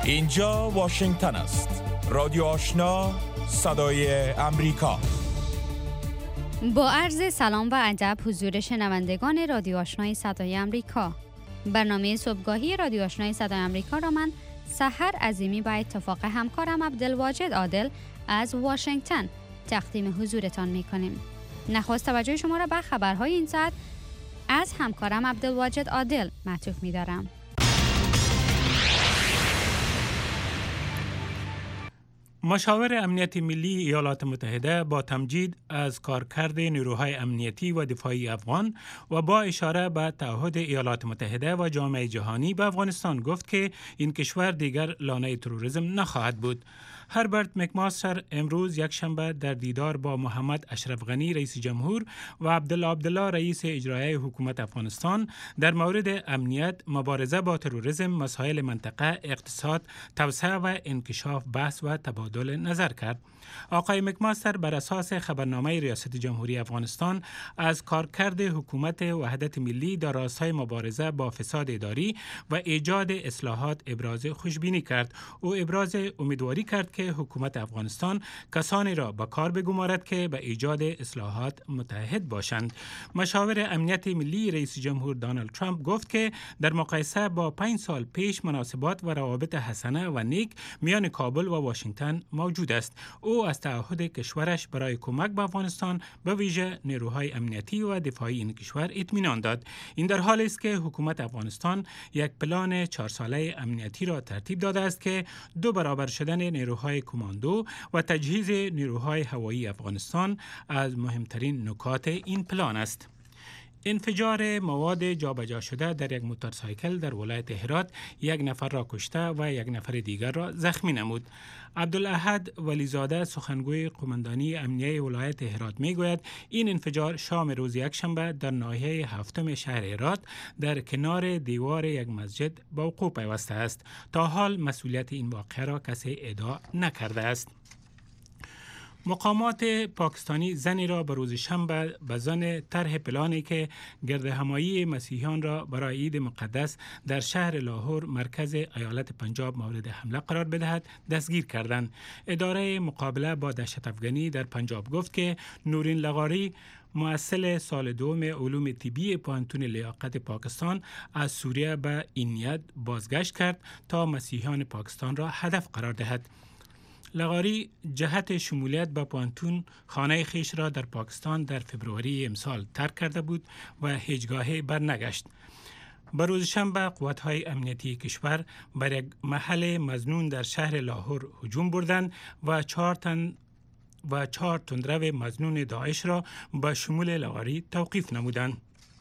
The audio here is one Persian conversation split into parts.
اینجا واشنگتن است. رادیو آشنا، صدای امریکا. با عرض سلام و ادب حضور شنوندگان رادیو آشنای صدای امریکا. برنامه صبحگاهی رادیو آشنای صدای امریکا را من سحر عظیمی با اتفاق همکارم عبدالواجد عادل از واشنگتن تقدیم حضورتان می‌کنیم. نخست توجه شما را به خبرهای این ساعت از همکارم عبدالواجد عادل معطوف می‌دارم. مشاور امنیت ملی ایالات متحده با تمجید از کارکرد نیروهای امنیتی و دفاعی افغان و با اشاره به تعهد ایالات متحده و جامعه جهانی به افغانستان گفت که این کشور دیگر لانه تروریسم نخواهد بود. هربرت مکماستر امروز یکشنبه در دیدار با محمد اشرف غنی رئیس جمهور و عبدالله رئیس اجرایی حکومت افغانستان در مورد امنیت، مبارزه با تروریسم، مسائل منطقه، اقتصاد، توسعه و انکشاف بحث و تبادل نظر کرد. آقای مکماستر بر اساس خبرنامه ریاست جمهوری افغانستان از کارکرد حکومت وحدت ملی در راستای مبارزه با فساد اداری و ایجاد اصلاحات ابراز خوشبینی کرد. او ابراز امیدواری کرد که حکومت افغانستان کسانی را به کار بگمارد که به ایجاد اصلاحات متحد باشند. مشاور امنیت ملی رئیس جمهور دونالد ترامپ گفت که در مقایسه با 5 سال پیش مناسبات و روابط حسنه و نیک میان کابل و واشنگتن موجود است. او از تعهد کشورش برای کمک به افغانستان به ویژه نیروهای امنیتی و دفاعی این کشور اطمینان داد. این در حالی است که حکومت افغانستان یک پلان 4 ساله امنیتی را ترتیب داده است که 2 برابر شدن نیروهای کماندو و تجهیز نیروهای هوایی افغانستان از مهمترین نکات این پلان است. انفجار مواد جابجا شده در یک موتورسایکل در ولایت هرات 1 نفر را کشته و 1 نفر دیگر را زخمی نمود. عبدالاحد ولیزاده سخنگوی قماندانی امنیه ولایت هرات میگوید این انفجار شام روز یکشنبه در ناحیه 7 شهر هرات در کنار دیوار یک مسجد به وقوع پیوسته است. تا حال مسئولیت این واقعه را کسی ادعا نکرده است. مقامات پاکستانی زنی را به روز شنبه به ظن طرح پلانی که گردهمایی مسیحیان را برای عید مقدس در شهر لاهور مرکز ایالت پنجاب مورد حمله قرار بدهد دستگیر کردند. اداره مقابله با دهشت افغانی در پنجاب گفت که نورین لغاری مؤثل سال 2 علوم طبی پوهنتون لیاقت پاکستان از سوریه به این نیت بازگشت کرد تا مسیحیان پاکستان را هدف قرار دهد. لغاری جهت شمولیت به پوهنتون خانه خیش را در پاکستان در فبروری امسال ترک کرده بود و هیچگاه برنگشت. به روز شنبه قوات‌های امنیتی کشور بر یک محل مظنون در شهر لاهور هجوم بردند و 4 تندرو مظنون داعش را به شمول لغاری توقیف نمودند.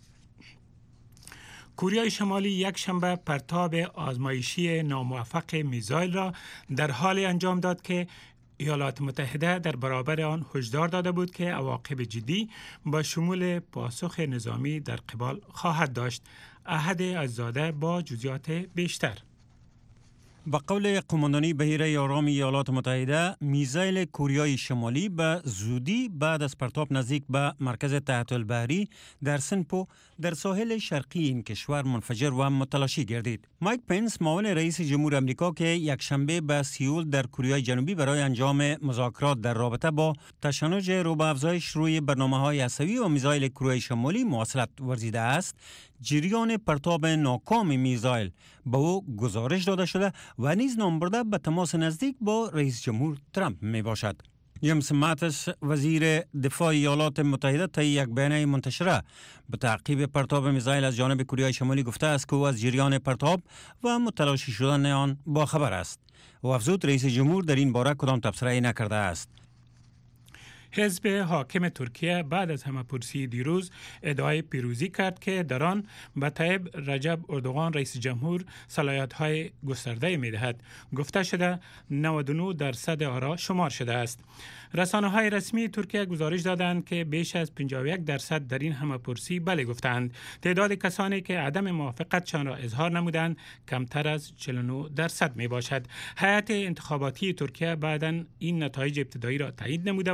کره شمالی یک شنبه پرتاب آزمایشی ناموفق میزایل را در حال انجام داد که ایالات متحده در برابر آن هشدار داده بود که عواقب جدی با شمول پاسخ نظامی در قبال خواهد داشت. احد عزاده با جزئیات بیشتر. به قول قماندانی بحیره آرام ایالات متحده، میزایل کره شمالی به زودی بعد از پرتاب نزدیک به مرکز تحت البحری در سنپو در ساحل شرقی این کشور منفجر و متلاشی گردید. مایک پنس معاون رئیس جمهور آمریکا که یک شنبه به سئول در کره جنوبی برای انجام مذاکرات در رابطه با تشنج رو به افزایش روی برنامه‌های هسته‌ای و میزایل کره شمالی مواصلت ورزیده است، جریان پرتاب ناکام میزایل به او گزارش داده شده و نیز نام برده به تماس نزدیک با رئیس جمهور ترامپ می باشد. جیمز ماتس وزیر دفاع ایالات متحده طی یک بیانیه منتشره به تعقیب پرتاب میزایل از جانب کره شمالی گفته است که او از جریان پرتاب و متلاشی شدن آن با خبر است. و افزود رئیس جمهور در این باره کدام تبصره نکرده است. حزب حاکم ترکیه بعد از همه‌پرسی دیروز ادعای پیروزی کرد که در آن به طیب رجب اردوغان رئیس جمهور صلاحیت‌های گسترده می‌دهد. گفته شده 99% آرا شمار شده است. رسانه‌های رسمی ترکیه گزارش دادند که بیش از 51% در این همه‌پرسی بله گفتند. تعداد کسانی که عدم موافقتشان را اظهار نمودند کمتر از 49% می باشد. هیئت انتخاباتی ترکیه بعداً این نتایج ابتدایی را تایید نموده و گفته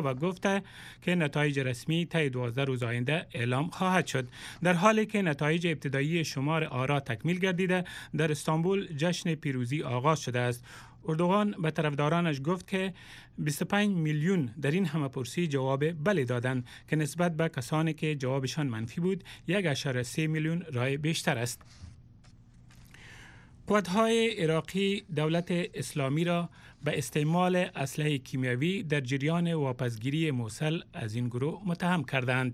گفته که نتایج رسمی طی 12 روز آینده اعلام خواهد شد. در حالی که نتایج ابتدایی شمار آرا تکمیل گردیده، در استانبول جشن پیروزی آغاز شده است. اردوغان به طرفدارانش گفت که 25 میلیون در این همه‌پرسی جواب بله دادند که نسبت به کسانی که جوابشان منفی بود 1.3 میلیون رای بیشتر است. قوات‌های عراقی دولت اسلامی را به استعمال اسلحه کیمیاوی در جریان واپسگیری موصل از این گروه متهم کردند.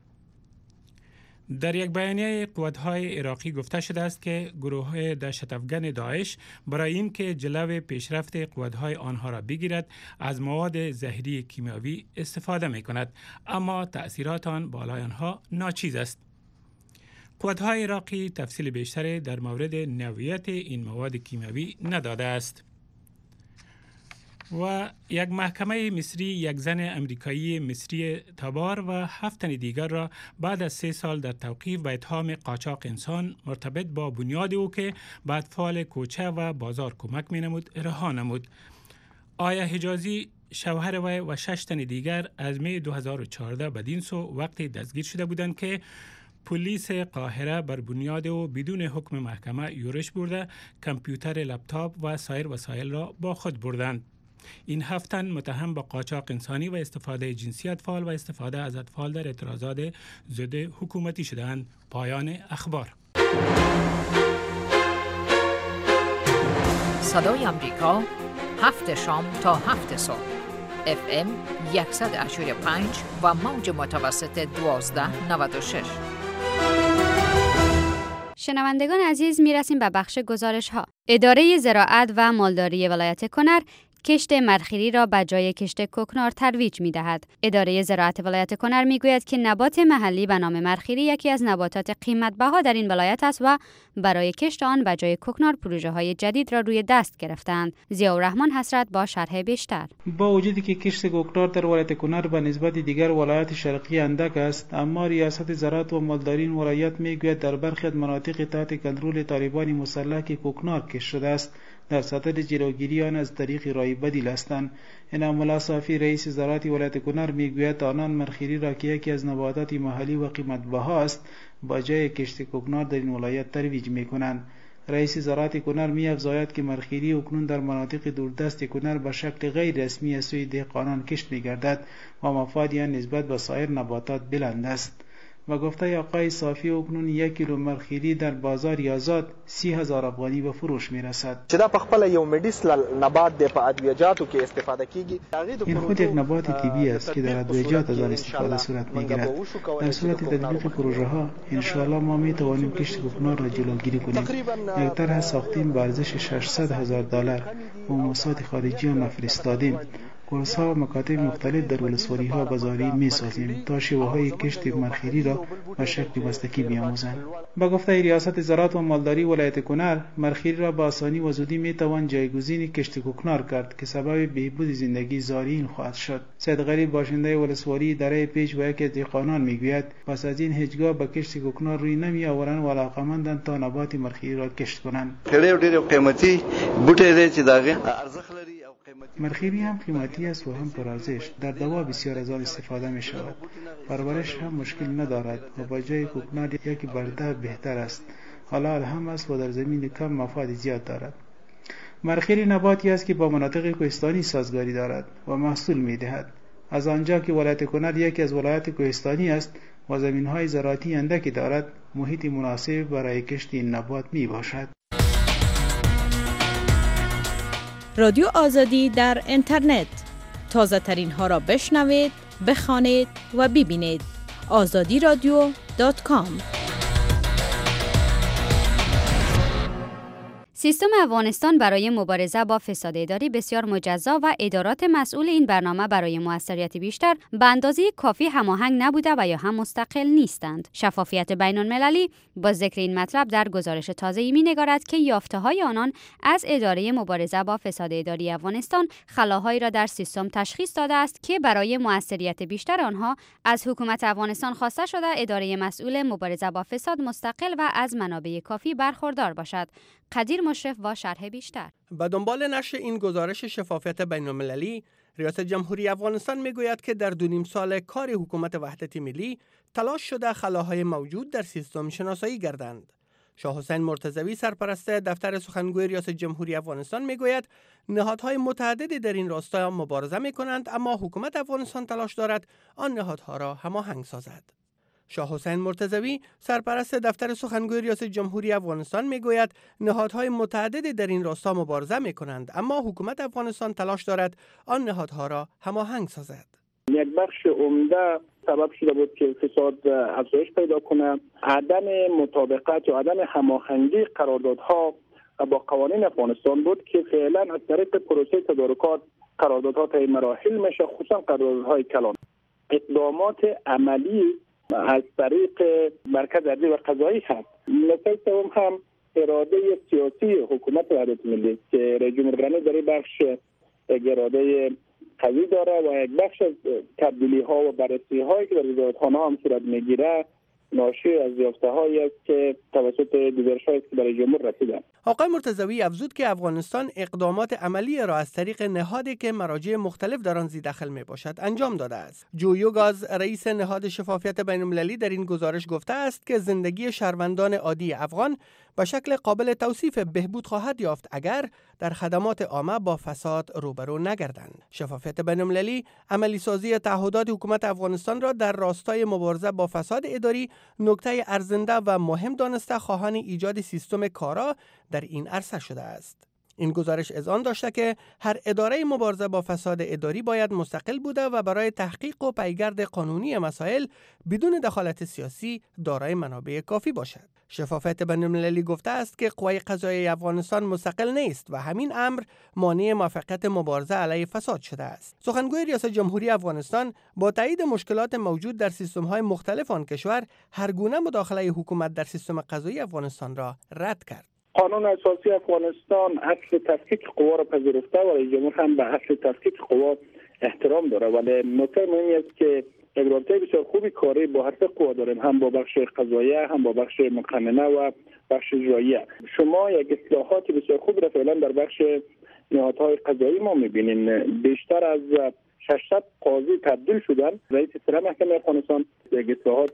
در یک بیانیه قوات‌های عراقی گفته شده است که گروه دهشت افغان داعش برای اینکه جلو پیشرفت قوات‌های آنها را بگیرد از مواد زهری کیمیاوی استفاده می‌کند، اما تأثیرات آن بالای آنها ناچیز است. قوات‌های عراقی تفصیل بیشتری در مورد نوعیت این مواد کیمیاوی نداده است. و یک محکمه مصری یک زن امریکایی مصری تبار و 7 تن دیگر را بعد از 3 سال در توقیف به اتهام قاچاق انسان مرتبط با بنیاد او که به اطفال کوچه و بازار کمک می‌نمود رها نمود. آیا حجازی شوهر وی و 6 تن دیگر از می 2014 بدین سو وقتی دستگیر شده بودند که پلیس قاهره بر بنیاد او بدون حکم محکمه یورش برده کامپیوتر، لپتاپ و سایر وسایل را با خود بردند. این 7 تن متهم به قاچاق انسانی و استفاده جنسی اطفال و استفاده از اطفال در اعتراضات ضد حکومتی شدند. پایان اخبار. صدای آمریکا 7 شام تا 7 صبح FM 100.5 و موج متوسط 1296. شنوندگان عزیز، میرسیم به بخش گزارش ها. اداره زراعت و مالداری ولایت کنر کشت مرخیری را به جای کشت کوکنار ترویج می دهد. اداره زراعت ولایت کنر می گوید که نبات محلی به نام مرخیری یکی از نباتات قیمت بها در این ولایت است و برای کشت آن به جای کوکنار پروژه های جدید را روی دست گرفتند. ضیاءالرحمن حسرت با شرح بیشتر. با وجودی که کشت کوکنار در ولایت کنر به نسبت دیگر ولایات شرقی اندک است، اما ریاست زراعت و مالداری این ولایت می گوید در برخی از مناطق تحت کنترل طالبان مسلح که کوکنار کشت شده است در سطح جلوگیری آن از طریق رای بدیل هستند. انعام الله صافی رئیس زراعت ولایت کنر میگوید آنان مرخیری را که یکی از نباتات محلی و قیمت بها است با جای کشت کوکنار در این ولایت ترویج میکنند. رئیس زراعت کنر می‌افزاید که مرخیری اکنون در مناطق دوردست کنر به شکل غیر رسمی از سوی دهقانان کشت می‌گردد و مفادی آن نسبت به سایر نباتات بلند است. و گفته آقای صافی اکنون 1 کیلو مرخیری در بازار آزاد 30,000 افغانی به فروش میرسد. چې دا په خپل یو میډیسنل نبات دی، په ادویجاتو کې استفاده کیږي. این خود یک نبات طبی است که در ادویجات از آن استفاده صورت میگیرد. در صورت تطبیق پروژه ها ان شاء الله ما می توانیم کشت کوکنار را جلوگیری کنیم. یک طرح ساختیم به ارزش $600,000 و موسسات خارجی آن فرستادیم. کورس‌ها و مکاتب مختلف در ولسوالی‌ها بازاری می‌سازیم تا شیوه‌های کشت مرخیری را به شکل مسلکی بیاموزند. با گفته ریاست زراعت و مالداری ولایت کنر، مرخیری را با آسانی و زودی می‌توان جایگزین کشت کوکنار کرد که سبب بهبود زندگی زائرین خواهد شد. سید غریب باشنده ولسوالی دره پیچ و یکی از دهقانان می‌گوید پس از این هیچگاه به کشت کوکنار روی نمی‌آورند و علاقه‌مندند تا نبات مرخیری را کشت کنند. ډېر قیمتي بوټی دی چې دغه ارزښت لري. مرخیری هم قیمتی است و هم پرارزش. در دوا بسیار از آن استفاده می شود. پرورش هم مشکل ندارد و با جای کوکنار یکی برده بهتر است. حلال هم است و در زمین کم مفاد زیاد دارد. مرخیری نباتی است که با مناطق کوهستانی سازگاری دارد و محصول می دهد. از آنجا که ولایت کنر یکی از ولایات کوهستانی است و زمین‌های زراعتی اندکی دارد، محیط مناسب برای کشت این نبات می باشد. رادیو آزادی در اینترنت. تازه ترین ها را بشنوید، بخوانید و ببینید. azadiradio.com. سیستم افغانستان برای مبارزه با فساد اداری بسیار مجزا و ادارات مسئول این برنامه برای موثریت بیشتر به اندازه کافی هماهنگ نبوده و یا هم مستقل نیستند. شفافیت بین‌المللی با ذکر این مطلب در گزارش تازه‌ای می‌نگارد که یافته‌های آنان از اداره مبارزه با فساد اداری افغانستان خلاهایی را در سیستم تشخیص داده است که برای موثریت بیشتر آنها از حکومت افغانستان خواسته شده اداره مسئول مبارزه با فساد مستقل و از منابع کافی برخوردار باشد. قدیر مشرف با شرح بیشتر. به دنبال نشر این گزارش شفافیت بین‌المللی، ریاست جمهوری افغانستان میگوید که در 2.5 سال کار حکومت وحدت ملی تلاش شده خلاهای موجود در سیستم شناسایی گردند. شاه حسین مرتضوی سرپرست دفتر سخنگوی ریاست جمهوری افغانستان میگوید نهادهای متعددی در این راستا مبارزه میکنند، اما حکومت افغانستان تلاش دارد آن نهادها را هماهنگ سازد. شاه حسین مرتضوی سرپرست دفتر سخنگوی ریاست جمهوری افغانستان میگوید نهادهای متعددی در این راستا مبارزه میکنند، اما حکومت افغانستان تلاش دارد آن نهادها را هماهنگ سازد. یک بخش عمده سبب شده بود که فساد افزایش پیدا کنه، عدم مطابقت و عدم هماهنگی قراردادها با قوانین افغانستان بود که فعلا از طریق پروسه تدارکات قراردادها طی مراحل میشه، خصوصا قراردادهای کلان. اقدامات عملی از طریق مرکز عدلی و قضایی هست. مثل دوم هم اراده سیاسی حکومت وحدت ملی که رئیس جمهور رئیس در بخش اراده قوی داره و یک بخش از تبدیلی ها و بررسی هایی که در وزارتخانه هم صورت میگیره ناشی از یافته هایی است که توسط گزارش هایی که برای جمهور رسیده. آقای مرتضوی افزود که افغانستان اقدامات عملی را از طریق نهادی که مراجع مختلف در آن ذی دخل می باشد انجام داده است. جو یوگاز رئیس نهاد شفافیت بین‌المللی در این گزارش گفته است که زندگی شهروندان عادی افغان به شکل قابل توصیف بهبود خواهد یافت اگر در خدمات عامه با فساد روبرو نگردند. شفافیت بین‌المللی عملی سازی تعهدات حکومت افغانستان را در راستای مبارزه با فساد اداری نکته ارزنده و مهم دانسته خواهان ایجاد سیستم کارا در این عرصه شده است. این گزارش اذعان داشته که هر اداره مبارزه با فساد اداری باید مستقل بوده و برای تحقیق و پیگرد قانونی مسائل بدون دخالت سیاسی دارای منابع کافی باشد. شفافیت بین‌المللی گفته است که قوای قضاییه افغانستان مستقل نیست و همین امر مانع موفقیت مبارزه علیه فساد شده است. سخنگوی ریاست جمهوری افغانستان با تایید مشکلات موجود در سیستم‌های مختلف آن کشور هر گونه مداخله حکومت در سیستم قضایی افغانستان را رد کرد. قانون اساسی افغانستان اصل تفکیک قوا را پذیرفته و رئیس جمهور هم به اصل تفکیک قوا احترام داره، ولی نکته مهمی است که رابطه بسیار خوبی کاری با هر قوا داریم، هم با بخش قضاییه، هم با بخش مقننه و بخش اجراییه. شما یک اصلاحات بسیار خوب را فعلا در بخش نهادهای قضایی ما می‌بینین. بیشتر از 600 قاضی تبدیل شدن. رئیس سره محکمه افغانستان یک اصلاحات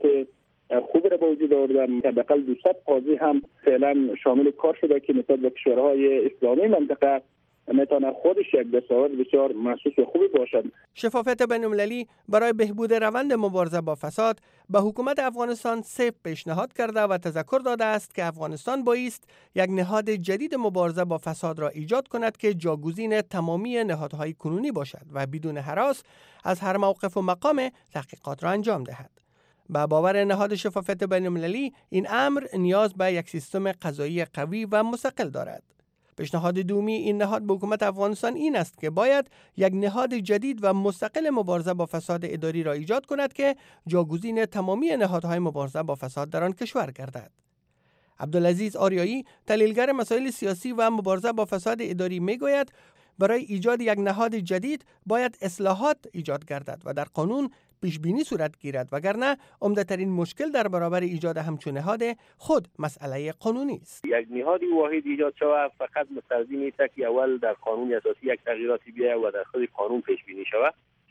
خوب را به وجود آوردن. حداقل 200 قاضی هم فعلا شامل کار شده که نسبت به کشورهای اسلامی منطقه میتونه خودش یک دستاورد بسیار محسوس و خوبی باشد. شفافیت بین‌المللی برای بهبود روند مبارزه با فساد به حکومت افغانستان 3 پیشنهاد کرده و تذکر داده است که افغانستان بایست یک نهاد جدید مبارزه با فساد را ایجاد کند که جاگزین تمامی نهادهای کنونی باشد و بدون هراس از هر موقف و مقام تحقیقات را انجام دهد. با باور نهاد شفافیت بین‌المللی این امر نیاز به یک سیستم قضایی قوی و مستقل دارد. پیشنهاد دومی این نهاد به حکومت افغانستان این است که باید یک نهاد جدید و مستقل مبارزه با فساد اداری را ایجاد کند که جاگزین تمامی نهادهای مبارزه با فساد در آن کشور گردد. عبدالعزیز آریایی تحلیلگر مسائل سیاسی و مبارزه با فساد اداری میگوید برای ایجاد یک نهاد جدید باید اصلاحات ایجاد گردد و در قانون پیش بینی صورت گیرد، وگرنه عمده‌ترین مشکل در برابر ایجاد همچون نهاد خود مسئله قانونی است. یک نهاد واحد ایجاد شود فقط مستلزم نیست که اول در قانون اساسی یک تغییراتی بیاید و در خود قانون پیش بینی شود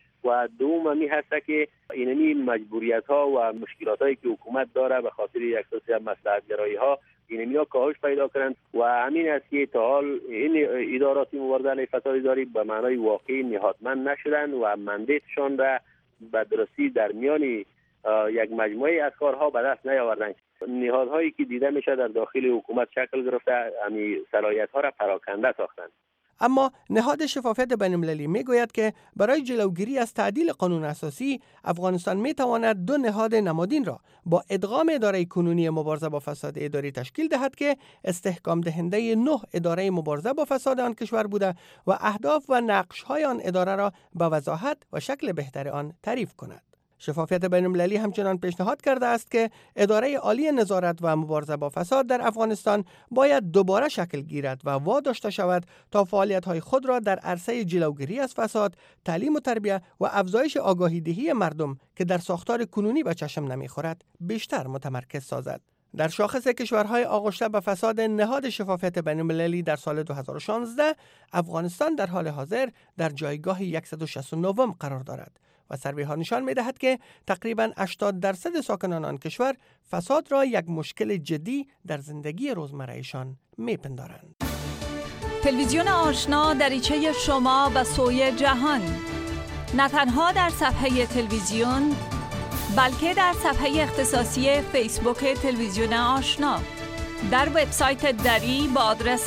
و دوم همی هست که اینمی مجبوریت ها و مشکلات هایی که حکومت داره به خاطر یک سری مصلحت گرایی ها اینمی ها کاهش پیدا کنند و همین است که تا حال این ادارات مبارزه علیه فساد اداری به معنای واقعی نهادمند نشدند و مندیتشان را به درستی در میان یک مجموعه از کارها به دست نیاوردند. نهادهایی که دیده میشه در داخل حکومت شکل گرفته همین صلاحیت‌ها را پراکنده ساختند. اما نهاد شفافیت بین‌المللی میگوید که برای جلوگیری از تعدیل قانون اساسی افغانستان میتواند 2 نهاد نمادین را با ادغام اداره کنونی مبارزه با فساد اداری تشکیل دهد که استحکام دهنده 9 اداره مبارزه با فساد آن کشور بوده و اهداف و نقش‌های آن اداره را با وضاحت و شکل بهتر آن تعریف کند. شفافیت بین‌المللی همچنان پیشنهاد کرده است که اداره عالی نظارت و مبارزه با فساد در افغانستان باید دوباره شکل گیرد و واداشته شود تا فعالیت‌های خود را در عرصه جلوگیری از فساد، تعلیم و تربیت و افزایش آگاهی دهی مردم که در ساختار کنونی به چشم نمی‌خورد بیشتر متمرکز سازد. در شاخص کشورهای آغشته به فساد نهاد شفافیت بین‌المللی در سال 2016 افغانستان در حال حاضر در جایگاه 169 قرار دارد و سروی ها نشان می دهد که تقریباً 80% ساکنان آن کشور فساد را یک مشکل جدی در زندگی روزمره‌شان می پندارند. تلویزیون آشنا دریچه شما به سوی جهان، نه تنها در صفحه تلویزیون بلکه در صفحه اختصاصی فیسبوک تلویزیون آشنا، در وبسایت دری با آدرس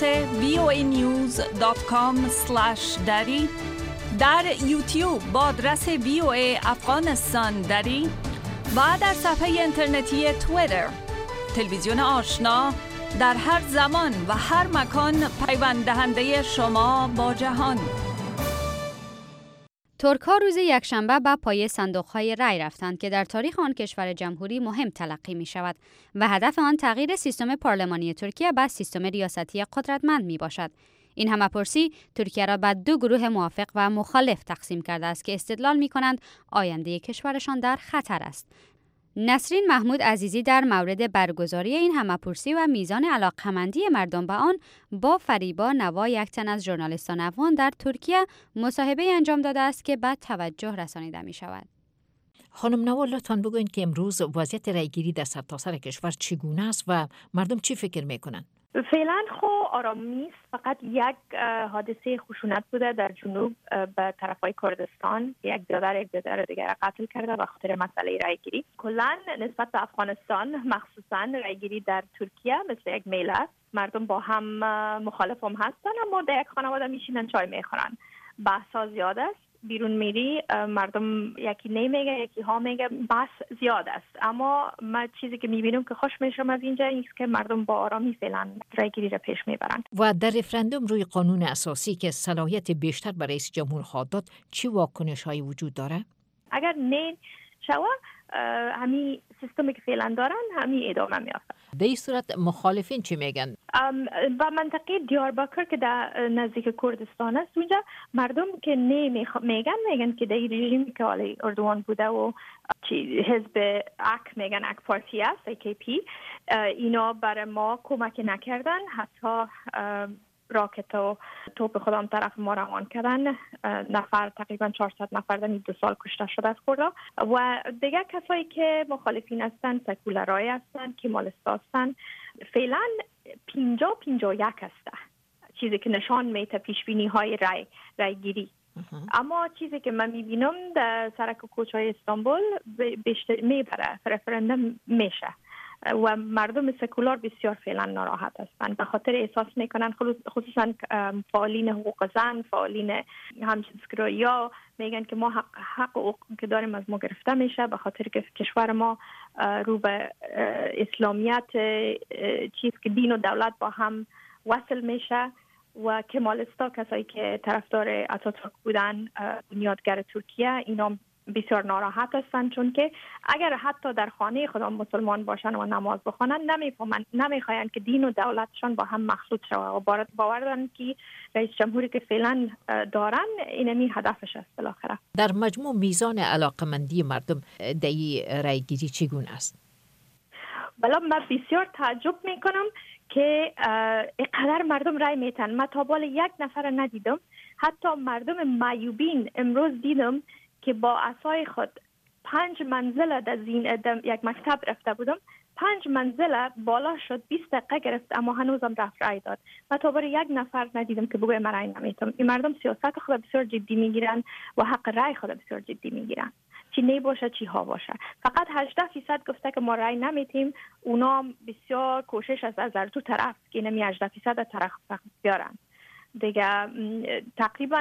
voanews.com/dari، در یوتیوب با آدرس VOA افغانستان دری و در صفحه اینترنتی توییتر. تلویزیون آشنا در هر زمان و هر مکان پیوند دهنده شما با جهان. ترک‌ها روز یکشنبه به پای صندوق‌های رای رفتند که در تاریخ آن کشور جمهوری مهم تلقی می‌شود و هدف آن تغییر سیستم پارلمانی ترکیه به سیستم ریاستی قدرتمند می‌باشد. این همه‌پرسی ترکیه را به دو گروه موافق و مخالف تقسیم کرده است که استدلال می‌کنند آینده کشورشان در خطر است. نسرین محمود عزیزی در مورد برگزاری این همه‌پرسی و میزان علاقه‌مندی مردم به آن با فریبا نوا، یک تن از ژورنالیستان افغان در ترکیه، مصاحبه انجام داده است که به توجه رسانیده می‌شود. خانم نوا، لطفاً بگویید که امروز وضعیت رایگیری در سرتاسر کشور چگونه است و مردم چی فکر می‌کنند؟ فعلا آرامی است. فقط یک حادثه خشونت بوده در جنوب به طرفای کردستان، یک برادر دیگر قتل کرده به خاطر مسئله رایگیری. کلا نسبت به افغانستان، مخصوصا رایگیری در ترکیه مثل یک میله است. مردم با هم مخالف هم هستن، اما در یک خانواده میشینن چای میخورن. بحث زیاد است، بیرون میری مردم یکی نمیگه، یکی ها میگه، بس زیاد است. اما من چیزی که میبینم که خوش میشم از اینجا است که مردم با آرامی فعلا رایگیری را پیش میبرند. و در رفراندوم روی قانون اساسی که صلاحیت بیشتر برای رئیس جمهور خواهد داد، چی واکنش هایی وجود داره؟ اگر نه شوا همین سیستمی که فعلا دارن همین ادامه میافته. در این صورت مخالفین چی میگن؟ و منطقه دیاربکر که در نزدیک کردستان است، اونجا مردم که میگن که در رژیمی که حالی اردوان بوده و حزب اک میگن، اک پارتی است، AKP، اینا برای ما کمک نکردن، حتی راکت و توپ خودم طرف ما روان کردن. تقریبا 400 نفر در 2 سال کشته شده از کردا و دیگر کسایی که مخالفین هستن سکولرای هستن، کمالستا هستن. فعلا 50-51 هسته، چیزی که نشان میده پیشبینی های رای اما چیزی که من میبینم در سرک کوچه‌های استانبول بیشتر میبره، رفراندوم میشه و مردم سکولار بسیار فعلا ناراحت هستند، به خاطر احساس میکنن، خصوصا فعالین حقوق زن، فعالین همجنسگرایی‌ها میگن که ما حق که داریم از ما گرفته میشه، به خاطر که کشور ما رو به اسلامیت، چیز که دین و دولت با هم وصل میشه. و کمالستا، کسایی که طرفدار اتاتورک بودن، بنیادگر ترکیه، اینا بسیار ناراحت هستند، چون که اگر حتی در خانه خودم مسلمان باشن و نماز بخونن نمیخواین که دین و دولتشان با هم مخلوط شود و باور دارن که رئیس جمهوری که فعلا دارن اینمی هدفش است بالاخره. در مجموع میزان علاقمندی مردم در رایگیری چگونه است؟ بلا من بسیار تعجب میکنم که اینقدر مردم رای میتن. من تا بال یک نفر ندیدم. حتی مردم معیوبین امروز دیدم که با عصای خود 5 منزله در یک مکتب رفته بودم، 5 منزله بالا شد، 20 دقیقه گرفت، اما هنوزم رفت رای داد. من تا بار یک نفر ندیدم که بگوی من رای نمیتم. این مردم سیاست خود بسیار جدی میگیرن و حق رای خود بسیار جدی میگیرن، چی نی باشه چی ها باشه. فقط 18% گفته که ما رای نمیتیم. اونا بسیار کوشش از هر دو طرف که نمی 18% طرف بیارن دیگه. تقریبا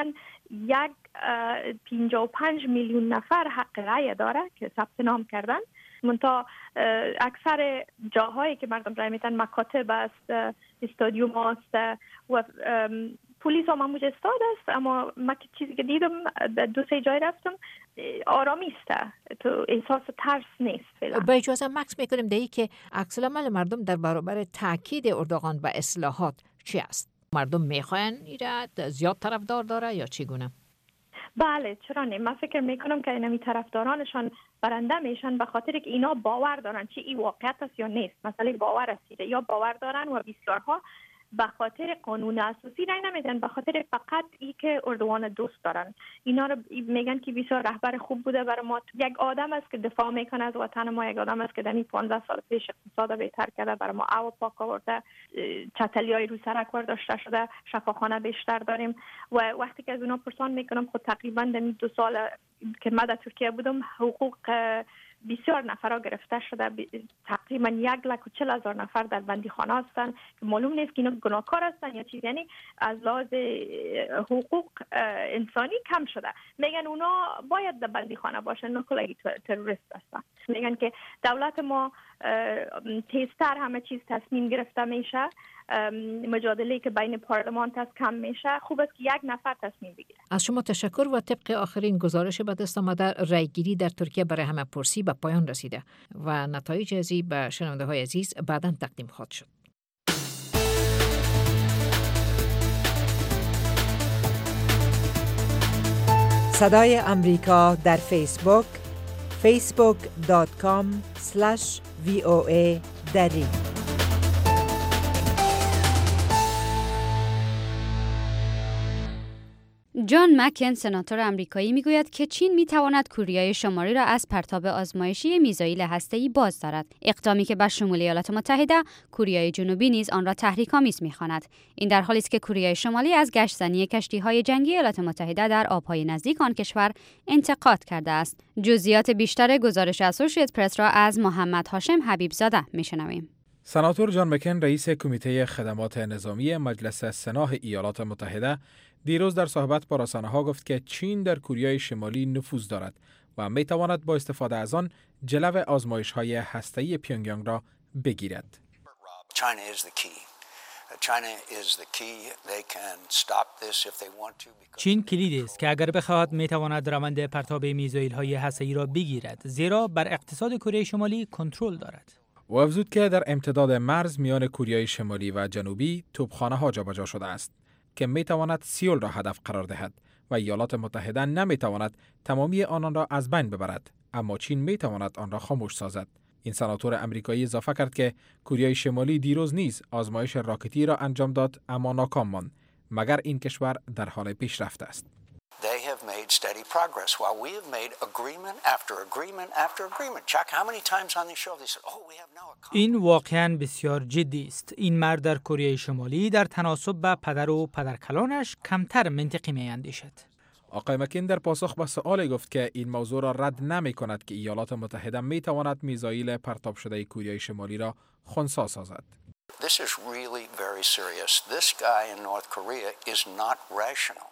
55 میلیون نفر حق رای داره که ثبت نام کردن. منتها اکثر جاهایی که مردم رای میتن مکاتب است، استادیوم است و پلیس هم موجه استاد است. اما من چیزی که دیدم 2-3 جای رفتم آرامی است، تو احساس ترس نیست فعلا. با اجازه مکس میکنیم دیگه که عکس العمل مردم در برابر تاکید اردوغان به اصلاحات چی است؟ مردم میخواین ایراد زیاد طرفدار داره یا چگونه؟ بله، چرا نه؟ من فکر میکنم که اینمی طرفدارانشان برنده میشن، به خاطر که اینا باور دارن چه این واقعیت است یا نیست. مسئله باور است، یا باور دارن و بسیارها به خاطر قانون اساسی رای نمیدن، به خاطر فقط ای که اردوغان دوست دارن. اینا رو میگن که بسیار رهبر خوب بوده برای ما. یک آدم است که دفاع میکنه از وطن ما، یک آدم است که در 15 سال پیش اقتصاد بهتر کرده، برای ما آب پاک آورده، چتلیای رو سرک داشته شده، شفاخانه بیشتر داریم. و وقتی که از اونا پرسان میکنم، خود تقریبا در 2 سال که من در ترکیه بودم، حقوق بسیار نفرها گرفته شده. تقریبا 140,000 نفر در بندیخانه هستند که معلوم نیست که اینا گناهکار هستند یا چیز. یعنی از لحاظ حقوق انسانی کم شده. میگن اونا باید در بندیخانه باشن، نه کلگی تروریست هستن. میگن که دولت ما تیزتر همه چیز تصمیم گرفته میشه، مجادله که بین پارلمان هست کم میشه. خوب است که یک نفر تصمیم بگیره. از شما تشکر. و طبق آخرین گزارش به دست آمده، رایگیری در ترکیه برای همه پرسی به پایان رسیده و نتایج ازی به شنونده های عزیز بعداً تقدیم خواهد شد. صدای امریکا در فیسبوک facebook.com/VOA دری. جان مکن، سناتور آمریکایی، میگوید که چین میتواند کوریای شمالی را از پرتاب آزمایشی میزایل هسته‌ای باز دارد. اقدامی که به شمول ایالات متحده، کوریای جنوبی نیز آن را تحریک‌آمیز می‌خواند. این در حالی است که کوریای شمالی از گشتزنی کشتی‌های جنگی ایالات متحده در آب‌های نزدیک آن کشور انتقاد کرده است. جزئیات بیشتر گزارش اسوسییت پرس را از محمد هاشم حبیبزاده می‌شنویم. سناتور جان مکن، رئیس کمیته خدمات نظامی مجلس سنا ایالات متحده، دیروز در صحبت با رسانه‌ها گفت که چین در کوریای شمالی نفوذ دارد و می‌تواند با استفاده از آن جلو آزمایش‌های هسته‌ای پیونگیانگ را بگیرد. چین کلید است که اگر بخواهد می‌تواند روند پرتاب میزایل‌های هسته‌ای را بگیرد، زیرا بر اقتصاد کره شمالی کنترل دارد. و افزود که در امتداد مرز میان کوریای شمالی و جنوبی توپخانه‌ها جابجا شده است که میتواند سیول را هدف قرار دهد و ایالات متحده نمیتواند تمامی آنان را از بین ببرد، اما چین میتواند آن را خاموش سازد. این سناتور آمریکایی اضافه کرد که کوریای شمالی دیروز نیز آزمایش راکتی را انجام داد، اما ناکام ماند، مگر این کشور در حال پیشرفت است. They have made steady progress while we have made agreement after agreement after agreement. Chuck, how many times on this show they said, "Oh, we have now a..." این واقعاً بسیار جدی است. این مرد در کره شمالی در تناسب به پدر و پدرکلانش کمتر منطقی می‌اندیشد. آقای مکین در پاسخ به سؤال گفت که این موضوع را رد نمی‌کند که ایالات متحده می‌تواند میزایل پرتاب شده کره شمالی را خنثی سازد. This is really very serious. This guy in North Korea is not rational.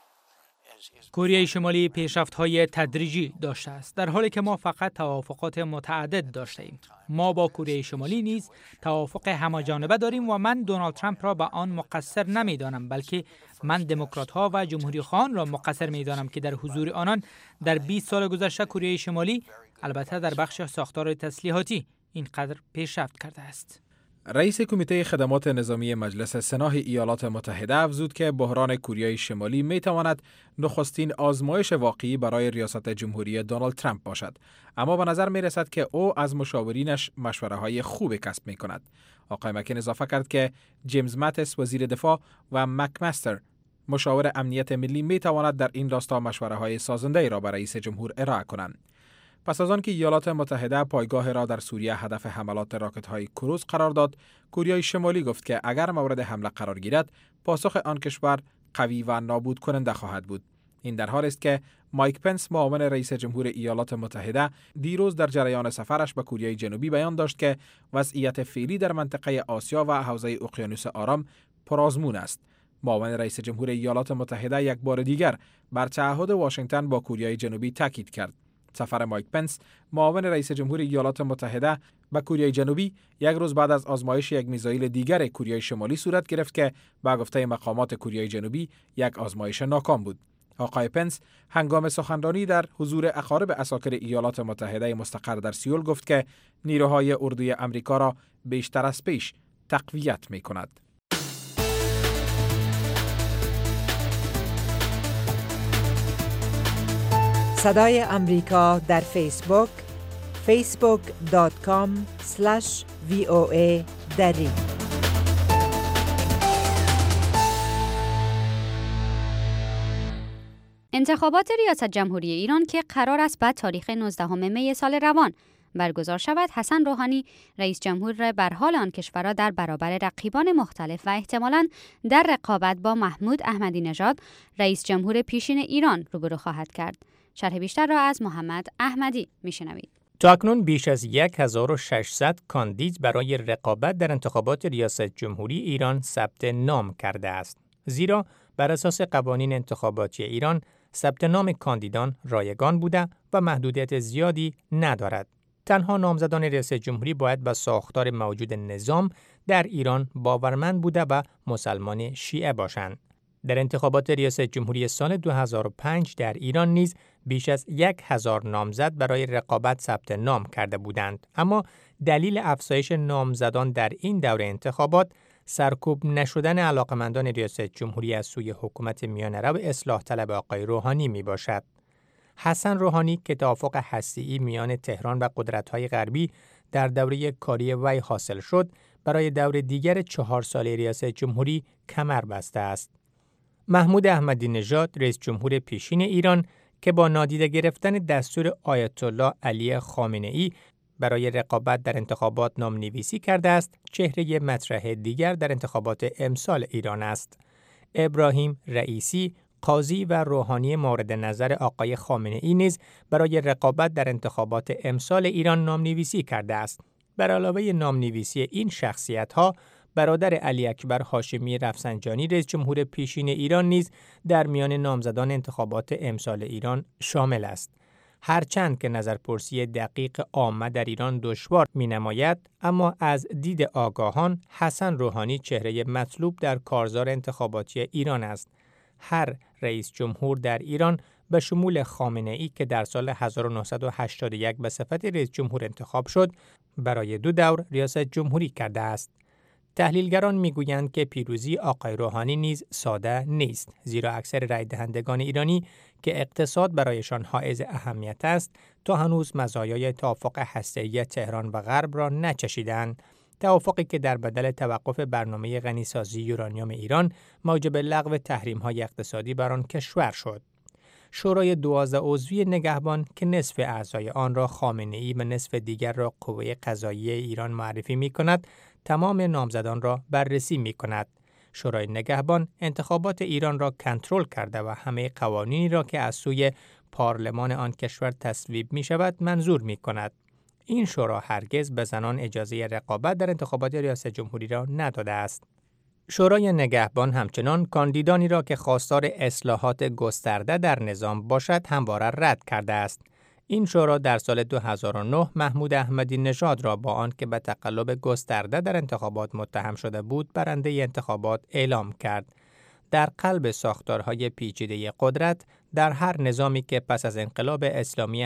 کره شمالی پیشرفت‌های تدریجی داشته است، در حالی که ما فقط توافقات متعدد داشته ایم. ما با کره شمالی نیز توافق همه‌جانبه داریم و من دونالد ترامپ را به آن مقصر نمی‌دانم، بلکه من دموکرات‌ها و جمهوری‌خواهان را مقصر می‌دانم که در حضور آنان در 20 سال گذشته کره شمالی، البته در بخش ساختار تسلیحاتی، اینقدر پیشرفت کرده است. رئیس کمیته خدمات نظامی مجلس سنا ایالات متحده افزود که بحران کوریای شمالی میتواند نخستین آزمایش واقعی برای ریاست جمهوری دونالد ترامپ باشد، اما به نظر می رسد که او از مشاورینش مشوره های خوب کسب می کند. آقای مکین اضافه کرد که جیمز ماتیس وزیر دفاع و مکمستر مشاور امنیت ملی می تواند در این راستا مشوره های سازنده را برای رئیس جمهور ارائه کنند. پس از آن که ایالات متحده پایگاه را در سوریه هدف حملات راکت‌های کروز قرار داد، کوریای شمالی گفت که اگر مورد حمله قرار گیرد، پاسخ آن کشور قوی و نابود کننده خواهد بود. این در حالی است که مایک پنس، معاون رئیس جمهور ایالات متحده، دیروز در جریان سفرش به کره جنوبی بیان داشت که وضعیت فعلی در منطقه آسیا و حوزه اقیانوس آرام پرآزمون است. معاون رئیس جمهور ایالات متحده یک بار دیگر بر تعهد واشنگتن با کره جنوبی تاکید کرد. سفر مایک پنس، معاون رئیس جمهور ایالات متحده، به کره جنوبی یک روز بعد از آزمایش یک میزایل دیگر کره شمالی صورت گرفت که با گفته مقامات کره جنوبی یک آزمایش ناکام بود. آقای پنس هنگام سخنرانی در حضور اقارب عساکر ایالات متحده مستقر در سیول گفت که نیروهای اردوی آمریکا را بیشتر از پیش تقویت می‌کند. صدای امریکا در فیسبوک facebook.com/VOA دری. انتخابات ریاست جمهوری ایران که قرار است بعد تاریخ 19 می سال روان برگزار شود، حسن روحانی رئیس جمهور را بر حال آن کشور در برابر رقیبان مختلف و احتمالاً در رقابت با محمود احمدی نژاد رئیس جمهور پیشین ایران روبرو خواهد کرد. شرح بیشتر را از محمد احمدی میشنوید. تاکنون بیش از 1600 کاندید برای رقابت در انتخابات ریاست جمهوری ایران ثبت نام کرده است. زیرا بر اساس قوانین انتخاباتی ایران ثبت نام کاندیدان رایگان بوده و محدودیت زیادی ندارد. تنها نامزدان ریاست جمهوری باید به ساختار موجود نظام در ایران باورمند بوده و مسلمان شیعه باشند. در انتخابات ریاست جمهوری سال 2005 در ایران نیز بیش از 1000 نامزد برای رقابت ثبت نام کرده بودند، اما دلیل افزایش نامزدان در این دوره انتخابات سرکوب نشدن علاقمندان ریاست جمهوری از سوی حکومت میانه‌رو اصلاح طلب آقای روحانی می باشد. حسن روحانی که توافق هسته‌ای میان تهران و قدرت‌های غربی در دوره کاری وی حاصل شد، برای دور دیگر 4 ساله ریاست جمهوری کمر بسته است. محمود احمدی نژاد رئیس جمهور پیشین ایران که با نادیده گرفتن دستور آیت الله علی خامنه‌ای برای رقابت در انتخابات نام‌نویسی کرده است، چهره مطرح دیگر در انتخابات امسال ایران است. ابراهیم رئیسی، قاضی و روحانی مورد نظر آقای خامنه‌ای نیز برای رقابت در انتخابات امسال ایران نام‌نویسی کرده است. بر علاوه نام‌نویسی این شخصیت‌ها، برادر علی اکبر هاشمی رفسنجانی رئیس جمهور پیشین ایران نیز در میان نامزدان انتخابات امسال ایران شامل است. هرچند که نظرپرسی دقیق عامه در ایران دشوار می‌نماید، اما از دید آگاهان حسن روحانی چهره مطلوب در کارزار انتخاباتی ایران است. هر رئیس جمهور در ایران به شمول خامنه‌ای که در سال 1981 به صفت رئیس جمهور انتخاب شد، برای 2 دور ریاست جمهوری کرده است. تحلیلگران میگویند که پیروزی آقای روحانی نیز ساده نیست، زیرا اکثر رای دهندگان ایرانی که اقتصاد برایشان حائز اهمیت است، تا هنوز مزایای توافق هسته‌ای تهران و غرب را نچشیدند. توافقی که در بدل توقف برنامه غنیسازی یورانیوم ایران موجب لغو تحریم‌های اقتصادی بر آن کشور شد. شورای 12 عضوی نگهبان که نصف اعضای آن را خامنه‌ای و نصف دیگر را قوه قضاییه ایران معرفی می‌کند، تمام نامزدان را بررسی می‌کند. شورای نگهبان انتخابات ایران را کنترل کرده و همه قوانینی را که از سوی پارلمان آن کشور تصویب می‌شود منظور می‌کند. این شورا هرگز به زنان اجازه رقابت در انتخابات ریاست جمهوری را نداده است. شورای نگهبان همچنان کاندیدانی را که خواستار اصلاحات گسترده در نظام باشد همواره رد کرده است. این شورا در سال 2009 محمود احمدی نژاد را با آن که به تقلب گسترده در انتخابات متهم شده بود برنده انتخابات اعلام کرد. در قلب ساختارهای پیچیده قدرت، در هر نظامی که پس از انقلاب اسلامی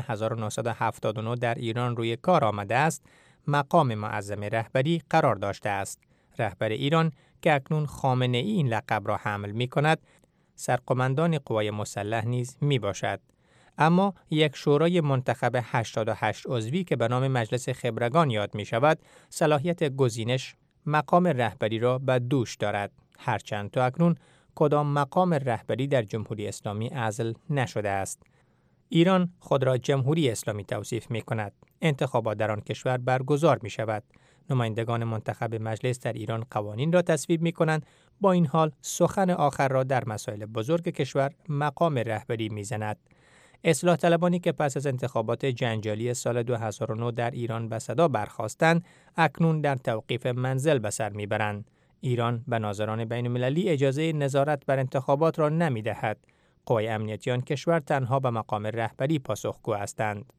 1979 در ایران روی کار آمده است، مقام معظم رهبری قرار داشته است. رهبر ایران که اکنون خامنه‌ای این لقب را حمل می کند، سرقمندان قوای مسلح نیز می باشد. اما یک شورای منتخب 88 عضوی که به نام مجلس خبرگان یاد می شود، صلاحیت گزینش مقام رهبری را به دوش دارد. هرچند تا اکنون کدام مقام رهبری در جمهوری اسلامی عزل نشده است. ایران خود را جمهوری اسلامی توصیف می کند. انتخابات در آن کشور برگزار می شود. نمایندگان منتخب مجلس در ایران قوانین را تصویب می کنند. با این حال سخن آخر را در مسائل بزرگ کشور مقام رهبری می زند. اصلاح طلبانی که پس از انتخابات جنجالی سال 2009 در ایران به صدا برخاستند، اکنون در توقیف منزل به سر میبرند. ایران به ناظران بین‌المللی اجازه نظارت بر انتخابات را نمیدهد. قوای امنیتی آن کشور تنها به مقام رهبری پاسخگو هستند.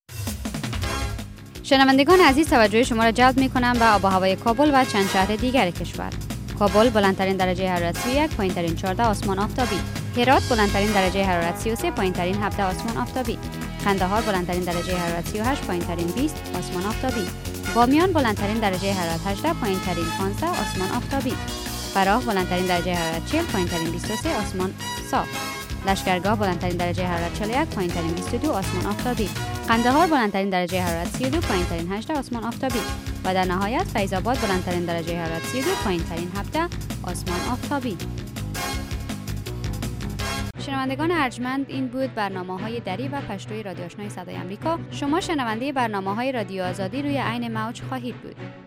شنوندگان عزیز، توجه شما را جلب می‌کنم به آب و هوای کابل و چند شهر دیگر کشور. کابل بلندترین درجه حرارت 31، پایین‌ترین 14 آسمان آفتابی. هرات بلندترین درجه حرارت 33، پایین‌ترین 17 آسمان آفتابی. قندهار بلندترین درجه حرارت 38، پایین‌ترین 20 آسمان آفتابی. بامیان بلندترین درجه حرارت 18، پایین‌ترین 15 آسمان آفتابی. فراه بلندترین درجه حرارت 40، پایین‌ترین 23 آسمان صاف. لشکرگاه بلندترین درجه حرارت 41، پایین‌ترین 22 آسمان آفتابی. قندهار بلندترین درجه حرارت 32، پایینترین 18 آسمان آفتابی و در نهایت فیض آباد بلندترین درجه حرارت 32، پایینترین 17 آسمان آفتابی. شنوندگان ارجمند، این بود برنامه‌های دری و پشتوی رادیو آشنای صدای آمریکا. شما شنونده برنامه‌های رادیو آزادی روی عین موج خواهید بود.